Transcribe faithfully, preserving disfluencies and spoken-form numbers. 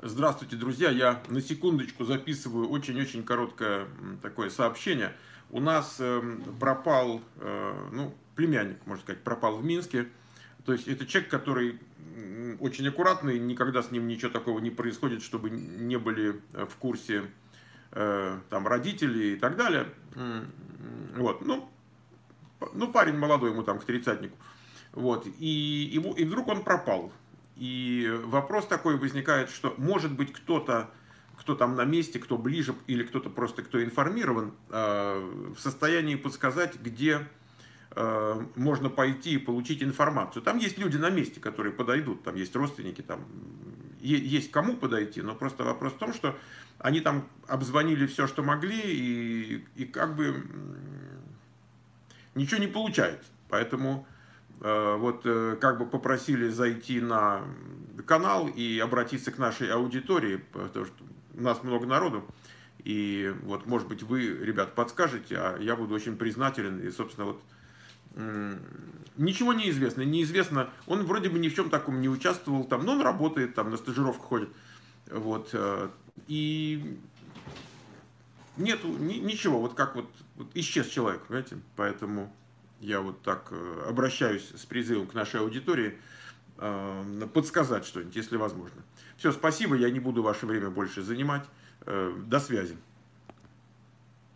Здравствуйте, друзья. Я на секундочку записываю очень-очень короткое м, такое сообщение. У нас эм, пропал, э, ну, племянник, можно сказать, пропал в Минске. То есть это человек, который м, очень аккуратный, никогда с ним ничего такого не происходит, чтобы не были э, в курсе э, там родители и так далее. М, Вот, ну, п- ну, парень молодой, ему там к тридцатнику. Вот, и, его, и вдруг он пропал. И вопрос такой возникает, что может быть кто-то, кто там на месте, кто ближе, или кто-то просто, кто информирован, э, в состоянии подсказать, где э, можно пойти и получить информацию. Там есть люди на месте, которые подойдут, там есть родственники, там есть кому подойти, но просто вопрос в том, что они там обзвонили все, что могли, и, и как бы ничего не получается. Поэтому э, вот э, как бы попросили зайти на канал и обратиться к нашей аудитории, потому что у нас много народу. И вот, может быть, вы, ребят, подскажете, а я буду очень признателен. И, собственно, вот ничего не известно. Неизвестно, он вроде бы ни в чем таком не участвовал, там, но он работает, там, на стажировку ходит. Вот. э, И нету ни- ничего, вот как вот, вот исчез человек, понимаете? Поэтому я вот так э, обращаюсь с призывом к нашей аудитории э, подсказать что-нибудь, если возможно. Все, спасибо, я не буду ваше время больше занимать. Э, До связи.